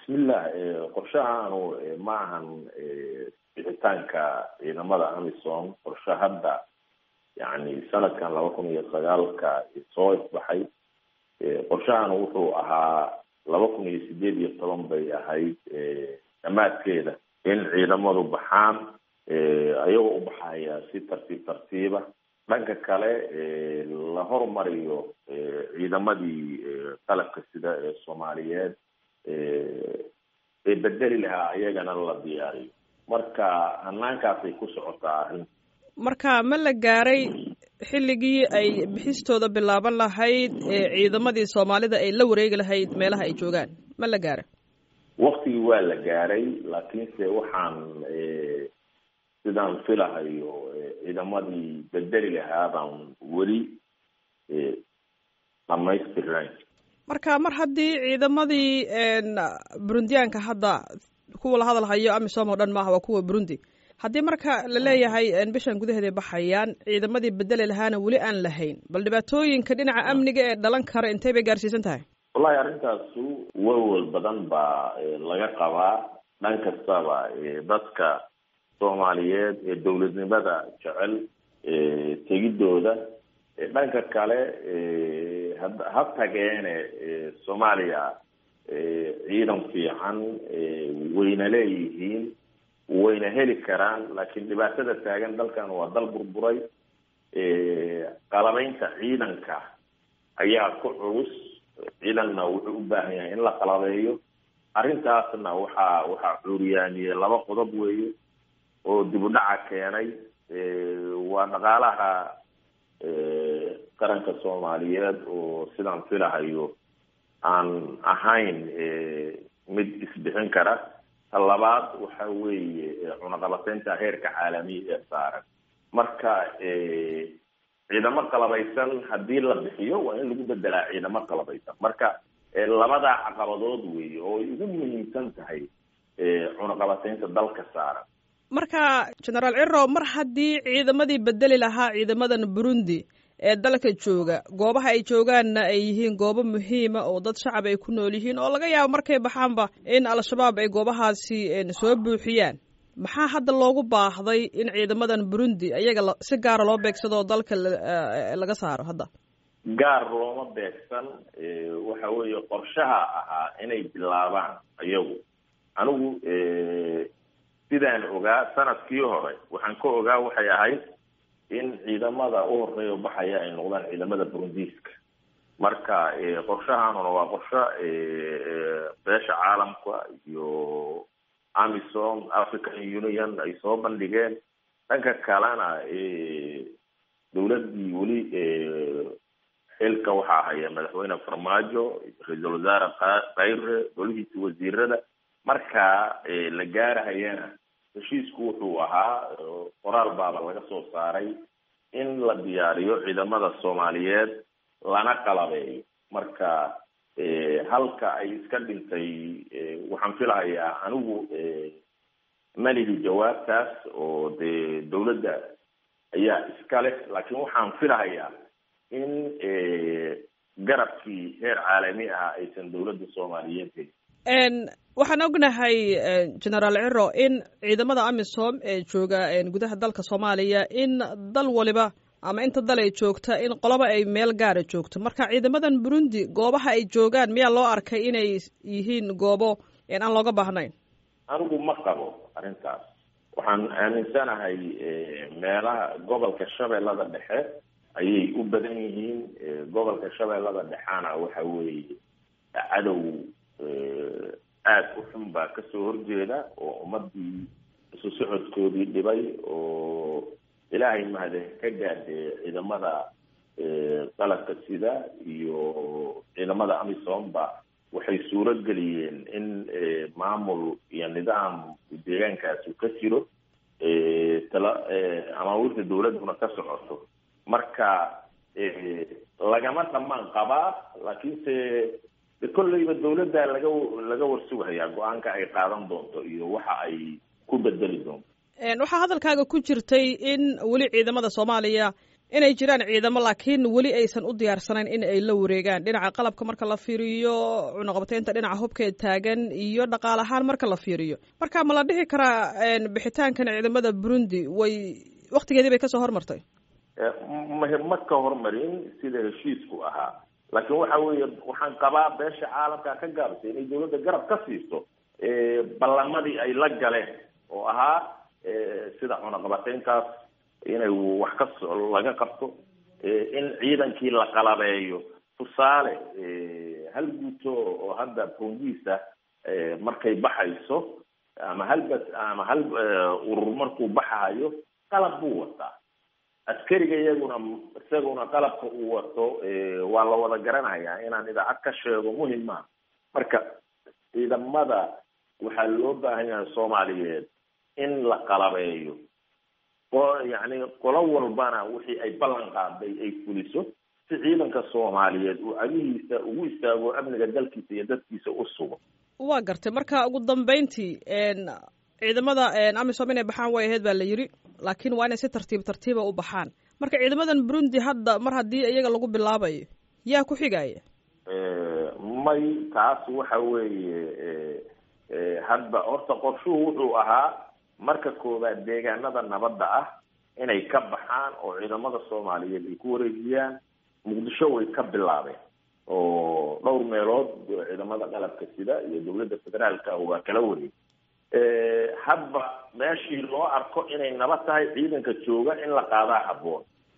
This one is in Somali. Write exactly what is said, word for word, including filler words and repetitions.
bismillah qorshahaanu ma ahan bixitaanka ciidamada amisom qorshe hadda yani sanadkan laba kun iyo sagaalka soo ifbaxay. qorshahan wuxuu ahaa laba kun iyo sideed iyo toban bay ahayd dhammaadkeeda in ciidamadu baxaan ayagoo u baxaya si tartiib tartiiba. dhanka kale la hormariyo ciidamadii qalabka sida ee soomaaliyeed ee bedeli lahaa ayagana la diyaariyo. marka hanaankaasay ku socotaa arrinta. marka ma la gaaray xilligii ay bixistooda bilaaban lahayd ee ciidamadii soomaalida ay la wareegi lahayd meelaha ay joogaan ma la gaaray? waktigii waa la gaaray, laakiinse waxaan sidaan filahayo ciidamadii bedeli lahaa baan weli dhamaystirnayn. marka mar haddii ciidamadii burundiyaanka hadda kuwa la hadalhayo amisom oo dhan maaha, waa kuwa burundi, haddii marka la leeyahay bishan gudaheeday baxayaan ciidamadii bedeli lahaana weli aan lahayn, bal dhibaatooyinka dhinaca amniga ee dhalan kara intay bay gaarsiisan tahay? wallahi arrintaasu walwal badan baa laga qabaa dhan kastaba. dadka soomaaliyeed ee dowladnimada jecel tegidooda, dhanka kale ha tageene soomaaliya ciidan fiican wayna leeyihiin, wayna heli karaan, laakiin dhibaatada taagan dalkan waa dal burburay. qalabaynta ciidanka ayaa ku culus. ciidanna wuxuu u baahan yahay in la qalabeeyo. arrintaasna waxaa waxaa cuuriyaaniyey laba qodob weeye oo dib u dhaca keenay. waa dhaqaalaha qaranka soomaaliyeed oo sidaan filahayo aan ahayn mid isbixin kara. ta labaad waxa weeye cunaqabateynta heerka caalamiya ee saaran. marka ciidamo qalabaysan haddii la bixiyo waa in lagu bedelaa ciidamo qalabaysan. marka labadaa caqabadood weeye oo ay ugu muhiimsan tahay cunaqabateynta dalka saaran. marka generaal ciro, mar haddii ciidamadii bedeli lahaa ciidamadan burundi ee dalka jooga, goobaha ay joogaanna ay yihiin goobo muhiima oo dad shacab ay ku nool yihiin, oo laga yaabo markay baxaanba in al-shabaab ay goobahaasi soo buuxiyaan, maxaa hadda loogu baahday in ciidamadan burundi ayaga si gaara loo beegsado oo dalka laga saaro? hadda gaar looma beegsan. waxa weeye qorshaha ahaa inay bilaabaan ayagu. anigu sidaan ogaa sanadkii hore waxaan ka ogaa waxay ahayd in ciidamada u horeeya baxaya ay noqdaan ciidamada burundiiska. marka qorshahanuna waa qorsho beesha caalamka iyo amisom african union ay soo bandhigeen. dhanka kalena dowladii weli xilka waxaa haya madaxweyne farmaajo, ra-iisul wasaare khayre, golihiisa wasiirada. marka la gaarahayana heshiisku wuxuu ahaa qoraal baaba laga soo saaray in la diyaariyo ciidamada soomaaliyeed lana qalabeeyo. marka halka ay iska dhintay waxaan filahayaa anigu malihi jawaabtaas oo dee dowladda ayaa iska leh, laakiin waxaan filahayaa in garabkii heer caalami ah aysan dowladda soomaaliyeed helin. waxaan ognahay generaal ciro in ciidamada amisom ee jooga gudaha dalka soomaaliya in dal waliba ama inta dal ay joogta in qoloba ay meel gaara joogto. marka ciidamadan burundi goobaha ay joogaan miyaa loo arkay inay yihiin goobo aan looga baahnayn? anigu ma qabo arrintaas. waxaan aaminsanahay meelaha gobolka shabeellada dhexe ayay u badan yihiin. gobolka shabeellada dhexena waxa weeye cadow aada u xun baa kasoo horjeeda oo ummadii isu socodkoodii dhibay, oo ilaahay mahade ka gaadhe ciidamada qalabka sida iyo ciidamada amisomba waxay suuro geliyeen in maamul iyo nidaam deegaankaasi ka jiro, tala amaawiirta dowladuna ka socoto. marka lagama dhamaan qabaa, laakiinse kolleyba dowladda laga laga warsugayaa go-aanka ay qaadan doonto iyo waxa ay ku bedeli doonto. waxaa hadalkaaga ku jirtay in weli ciidamada soomaaliya inay jiraan ciidamo laakiin weli aysan u diyaarsanayn in ay la wareegaan dhinaca qalabka marka la fiiriyo, cunaqabateynta dhinaca hubkeed taagan iyo dhaqaale ahaan marka la fiiriyo. Marka ma la dhihi karaa bixitaankan ciidamada Burundi way waqtigeedii bay kasoo hormartay? ma ka hormarin sida heshiisku ahaa, laakiin waxa weeye waxaan qabaa beesha caalamka ka gaabisay inay dawladda garab ka siiso ballamadii ay la galeen oo ahaa sida cunaqabateyntaas inay wax ka laga qabto, in ciidankii la qalabeeyo. Tusaale hal guuto oo hadda booliisa markay baxayso ama hal bas ama hal urur markuu baxayo qalab buu wataa. askariga iyaguna isaguna qalabka uu wato waa la wada garanayaa, inaan idaacad ka sheego muhiim ma. Marka ciidamada waxaa loo baahan yahay Soomaaliyeed in la qalabeeyo oo yani qolo walbana wixii ay ballan qaaday ay fuliso si ciidanka Soomaaliyeed uu adigiisa ugu istaago amniga dalkiisa iyo dadkiisa u sugo. waa gartay. marka ugu dambeyntii ciidamada AMISOM inay baxaan way ahayd baa la yiri, laakiin waa inay si tartiib tartiiba u baxaan. marka ciidamadan Burundi hadda mar haddii iyaga lagu bilaabayo yaa ku xigaya? may taas waxa weeye hadda horta qorshuhu wuxuu ahaa marka koobaad deegaanada nabadda ah inay ka baxaan oo ciidamada Soomaaliyeed ay ku wareejiyaan. Muqdisho way ka bilaabeen oo dhowr meelood ciidamada qalabka sida iyo dawladda federaalka waa kala wareeg. hadba meeshii loo arko inay nabad tahay ciidanka jooga in la qaadaa habboon.